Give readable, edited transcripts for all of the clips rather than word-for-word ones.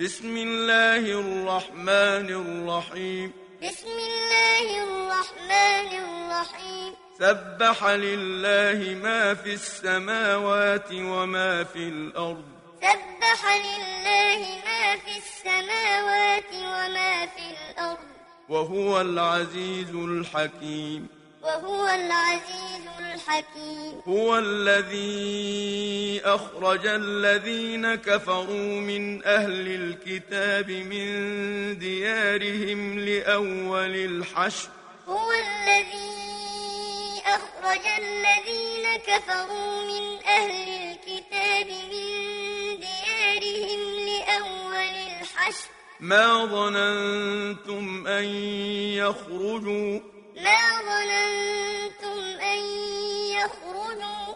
بسم الله الرحمن الرحيم. بسم الله الرحمن الرحيم. سبح لله ما في السماوات وما في الأرض. سبح لله ما في السماوات وما في الأرض. وهو العزيز الحكيم. وهو العزيز الحكيم. هو الذي أخرج الذين كفروا من أهل الكتاب من ديارهم لأول الحشر. هو الذي أخرج الذين كفروا من أهل الكتاب من ديارهم لأول الحشر. ما ظننتم أن يخرجوا. ما ظننتم أن يخرجوا.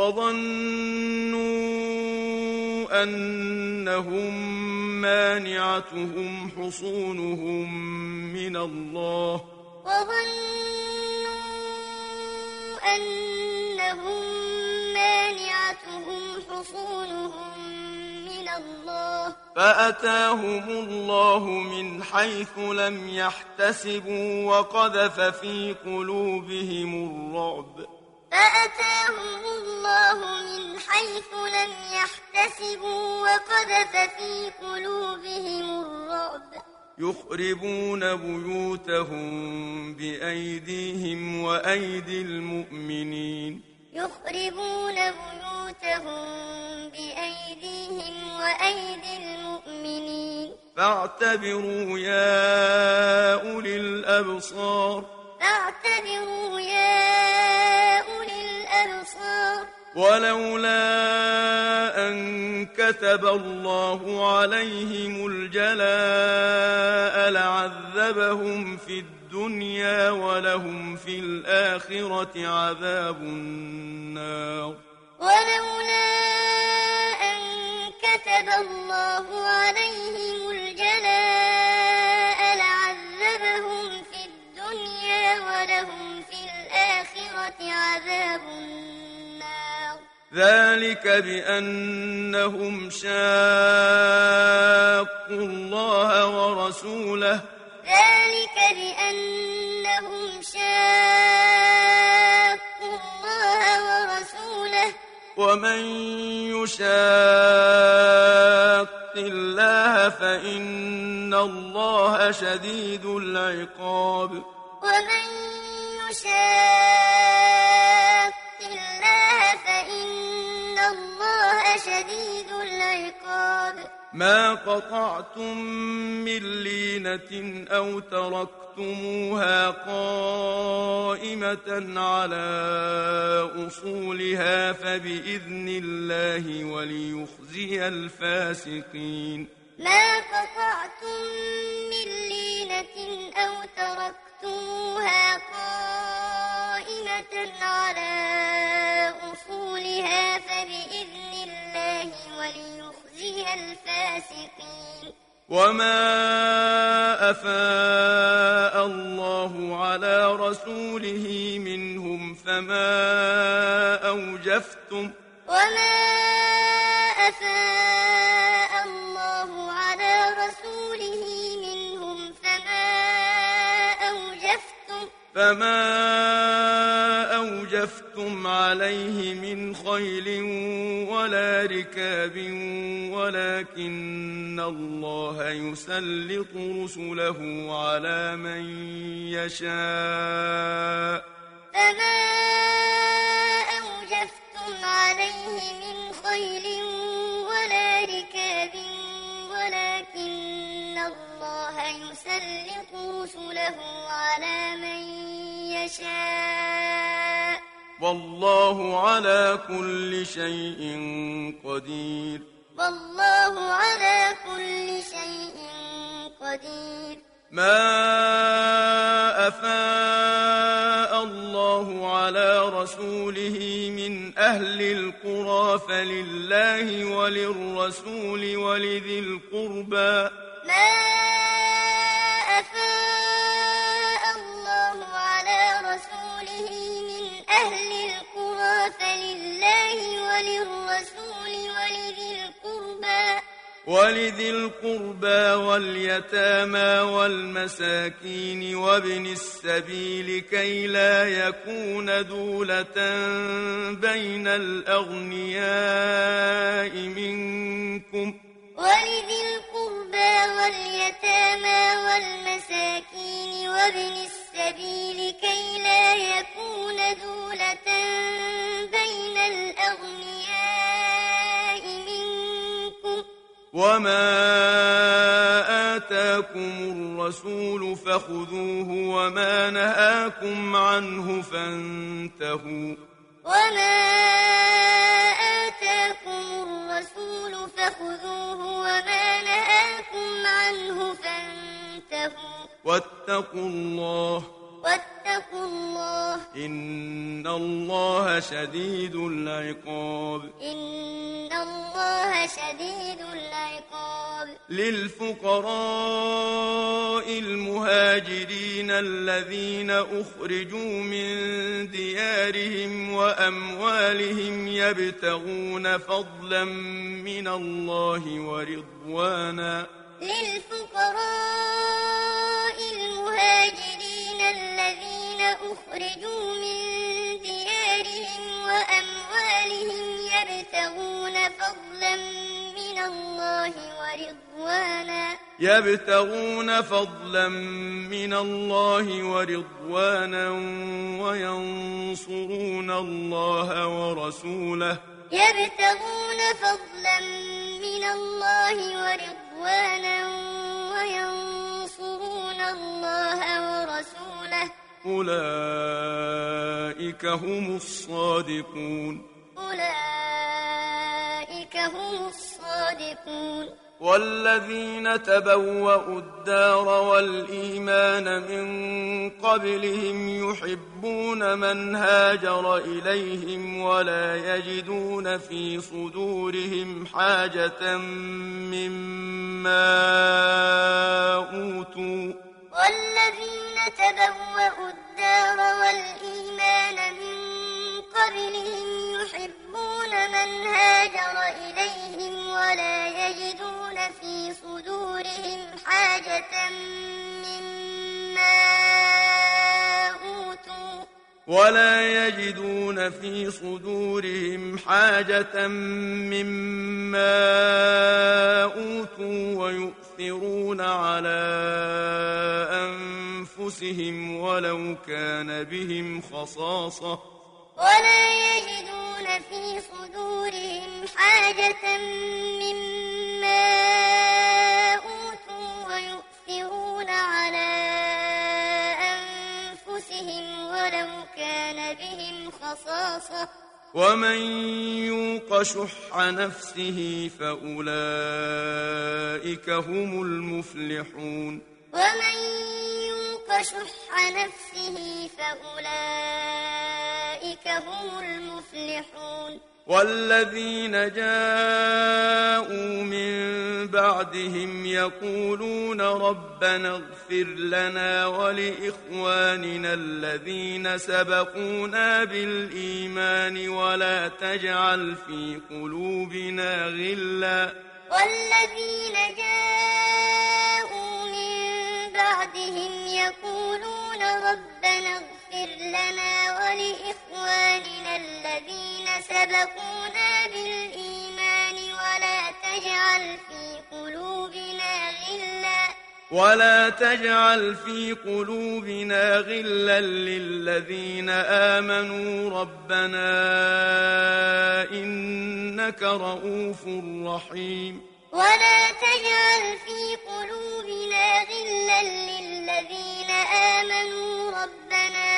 وظنوا أنهم مانعتهم حصونهم من الله. وظنوا أنهم مانعتهم حصونهم من الله. فأتاهم الله من حيث لم يحتسبوا وقذف في قلوبهم الرعب. فأتاهم الله من حيث لم يحتسبوا وقذف في قلوبهم الرعب. يخربون بيوتهم بأيديهم وأيدي المؤمنين. يخربون بيوتهم بأيديهم وأيدي المؤمنين. فاعتبروا يا أولي الأبصار. فاعتبروا يا أولي الأبصار. ولولا أن كتب الله عليهم الجلاء لعذبهم في الدنيا ولهم في الآخرة عذاب النار. ولولا أن كتب الله عليهم الجلاء لعذبهم في الدنيا ولهم في الآخرة عذاب النار. ذلك بأنهم شاقوا الله ورسوله. ذلك بأنهم شاقوا الله ورسوله. ومن يشاق الله فإن الله شديد العقاب. ومن يشاق الله فإن الله شديد العقاب. ما قطعتم من لينة أو تركتموها قائمة على أصولها فبإذن الله وليخزي الفاسقين. ما قطعتم من لينة أو تركتموها قائمة على أصولها فبإذن الله وليخزي الفاسقين. وما أفاء الله على رسوله منهم فما أوجفتم. وما أفاء الله على رسوله منهم فما أوجفتم عليه من خيل ولا ركاب ولكن الله يسلط رسله على من يشاء. فما أوجفتم عليه من خيل ولا ركاب ولكن الله يسلط رسله على من يشاء. والله على كل شيء قدير. والله على كل شيء قدير. ما أفاء الله على رسوله من أهل القرى فلله وللرسول ولذي القربى. ما أفاء الله على رسوله من أهل القرى فلله وللرسول ولذي القربى ولذي القربى واليتامى والمساكين وابن السبيل كي لا يكون دولة بين الأغنياء منكم ولذي القربى واليتامى والمساكين وابن السبيل كي لا يكون دولة بين الأغنياء منكم وما آتاكم الرسول فخذوه وما نهاكم عنه فانتهوا وما آتاكم الرسول فخذوه وما نهاكم عنه فانتهوا واتقوا الله إن الله شديد العقاب إن الله شديد العقاب للفقراء المهاجرين الذين أخرجوا من ديارهم وأموالهم يبتغون فضلا من الله ورضوانا للفقراء المهاجرين الذين أخرجوا من ديارهم وأموالهم يبتغون فضلا من الله ورضوانا وينصرون الله ورسوله يبتغون فضلا من الله ورضوانا وينصرون الله ورسوله أولئك هم الصادقون أولئك هم الصادقون والذين تبوأوا الدار والإيمان من قبلهم يحبون من هاجر إليهم ولا يجدون في صدورهم حاجة مما أوتوا والذين تبوأوا الدار والإيمان من قبلهم يحبون من هاجر إليهم ولا يجدون في صدورهم حاجة مما أوتوا ويؤثرون على أنفسهم ولو كان بهم خصاصة ولا يجدون في صدورهم حاجة مما أوتوا ويؤثرون على أنفسهم ولو كان بهم خصاصة ومن يوق شح نفسه فأولئك هم المفلحون ومن يوق شح نفسه فأولئك هم المفلحون والذين جاءوا من بعدهم يقولون ربنا اغفر لنا ولإخواننا الذين سبقونا بالإيمان ولا تجعل في قلوبنا غلا والذين جاءوا من بعدهم يقولون ربنا اغفر لنا ولإخواننا الذين سبقونا بالإيمان ولا تجعل في قلوبنا غلا للذين آمنوا ربنا إنك رؤوف رحيم ولا تجعل في قلوبنا غلا للذين آمنوا ربنا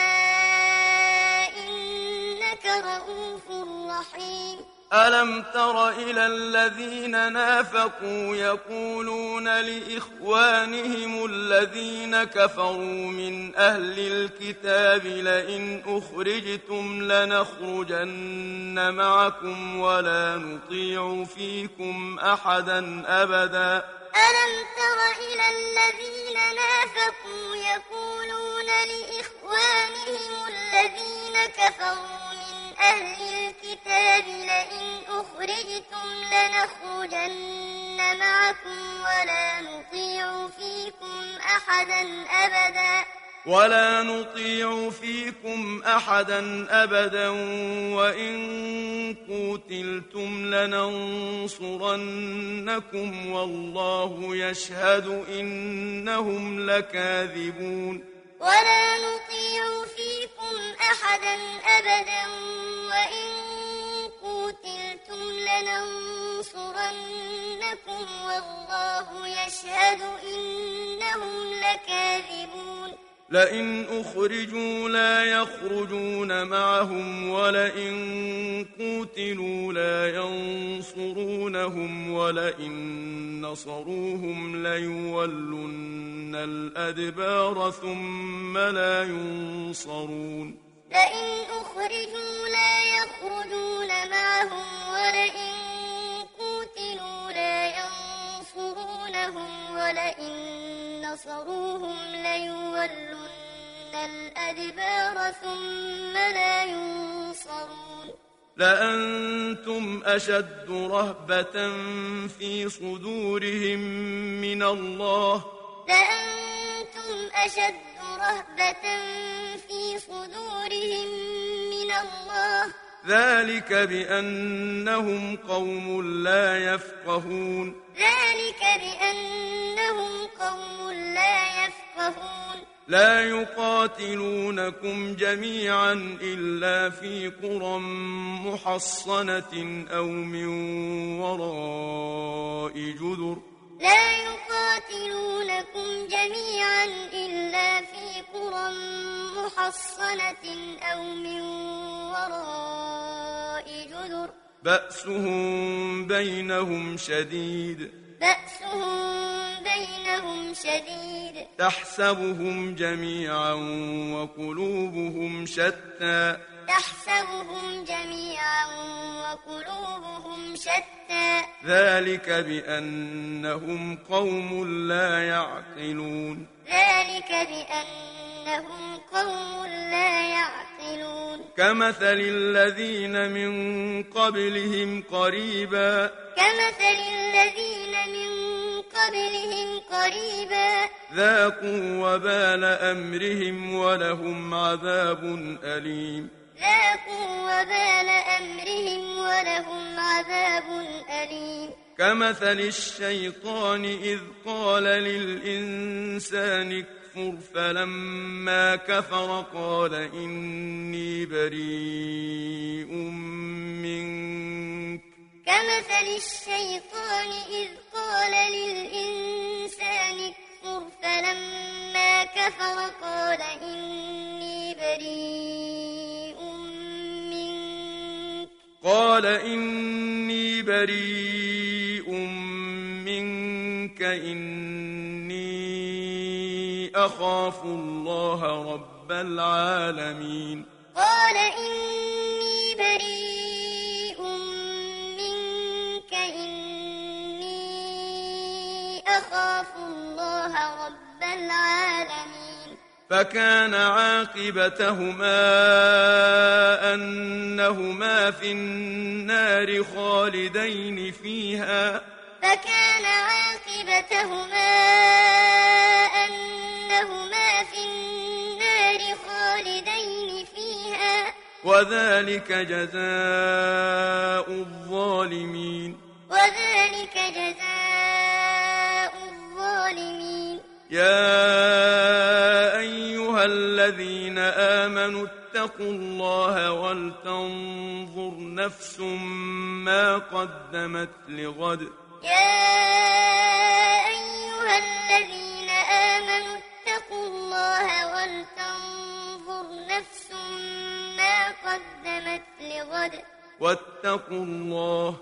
إنك رؤوف رحيم ألم تر إلى الذين نافقوا يقولون لإخوانهم الذين كفروا من أهل الكتاب لئن أخرجتم لنخرجن معكم ولا نطيع فيكم أحدا أبدا ألم تر إلى الذين نافقوا يقولون لإخوانهم الذين كفروا أهل الكتاب لئن أخرجتم لنخرجن معكم ولا نطيع فيكم أحدا أبدا وإن قوتلتم لننصرنكم والله يشهد إنهم لكاذبون ولا نطيع فيكم أحدا أبدا وإن قوتلتم لننصرنكم والله يشهد إنهم لكاذبون لئن أخرجوا لا يخرجون معهم ولئن قوتلوا لا ينصرونهم ولئن نصروهم ليولن الأدبار ثم لا ينصرون لئن أخرجوا لا يخرجون معهم ولئن قوتلوا لا ينصرونهم ولئن نصروهم ليولن الأدبار ثم لا ينصرون لأنتم أشد رهبة في صدورهم من الله لأنتم أشد رهبة في صدورهم من الله ذلك بأنهم قوم لا يفقهون ذلك بأنهم قوم لا يفقهون لا يقاتلونكم جميعا إلا في قرى محصنة أو من وراء جدر لا يقاتلونكم جميعا إلا في قرى محصنة أو من وراء جدر بأسهم بينهم شديد تحسبهم جميعا وقلوبهم شتى ذلك بأنهم قوم لا يعقلون كمثل الذين من قبلهم قريبا ذاقوا وبال أمرهم ولهم عذاب أليم كمثل الشيطان إذ قال للإنسان اكفر فلما كفر قال إني بريء منك كمثل الشيطان إذ قال للإنسان اكفر فلما كفر قال إني بريء منك إني أخاف الله رب العالمين قال إني بريء منك إني أخاف الله رب العالمين فكان عاقبتهما أنهما في النار خالدين فيها وذلك جزاء الظالمين يا أيها الذين آمنوا اتقوا الله ولتنظر نفس ما قدمت لغد يا أيها الذين آمنوا اتقوا الله ولتنظر نفس ما قدمت لغد واتقوا الله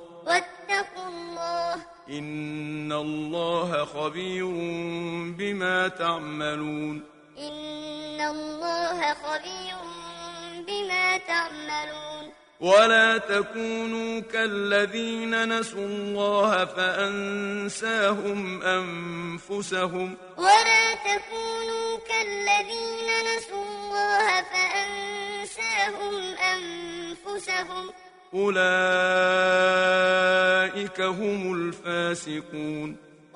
إن الله خبير بما تعملون ولا تكونوا كالذين نسوا الله فأنساهم أنفسهم أولئك هم الفاسقون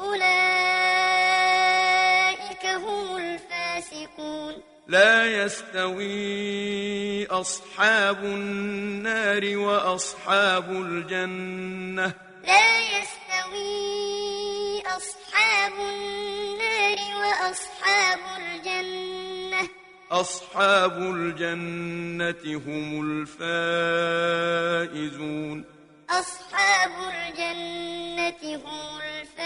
أولئك هم الفاسقون لا يستوي أصحاب النار وأصحاب الجنة لا يستوي أصحاب النار وأصحاب الجنة أصحاب الجنة هم الفائزون أصحاب الجنة هم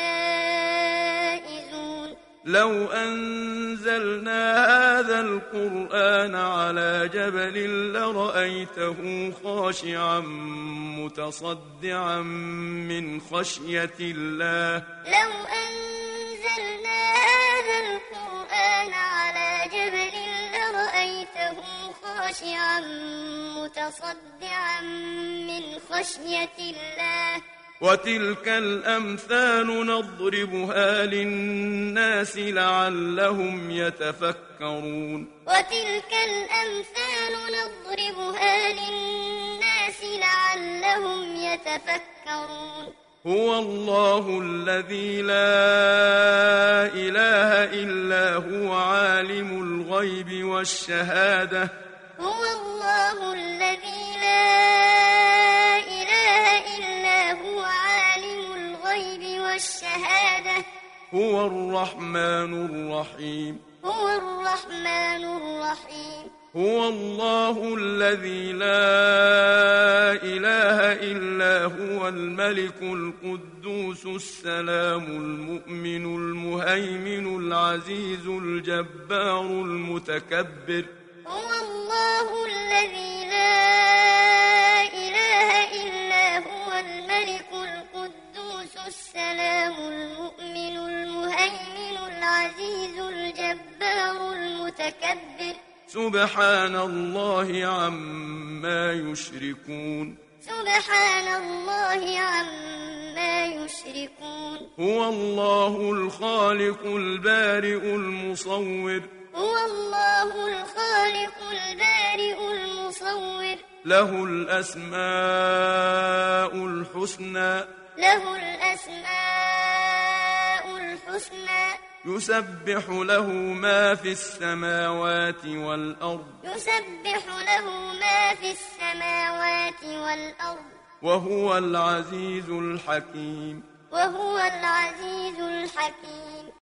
الفائزون لو أنزلنا هذا القرآن على جبل لرأيته خاشعا متصدعا من خشية الله لو أنزلنا هذا القرآن على جبل لرأيته خاشعا متصدعا من خشية الله وتلك الأمثال نضربها للناس لعلهم يتفكرون وتلك الأمثال نضربها للناس لعلهم يتفكرون هو الله الذي لا إله إلا هو عالم الغيب والشهادة هو الله الذي لا إله إلا هو عالم الغيب والشهادة هو الرحمن الرحيم هو الرحمن الرحيم هو الله الذي لا إله إلا هو الملك القدوس السلام المؤمن المهيمن العزيز الجبار المتكبر هو الله الذي لا إله إلا هو الملك القدوس السلام المؤمن المهيمن العزيز الجبار المتكبر سبحان الله عما يشركون سبحان الله عما يشركون هو الله الخالق البارئ المصور هو الله الخالق البارئ المصور له الأسماء الحسنى له الأسماء الحسنى يسبح له ما في السماوات والأرض يسبح له ما في السماوات والأرض وهو العزيز الحكيم وهو العزيز الحكيم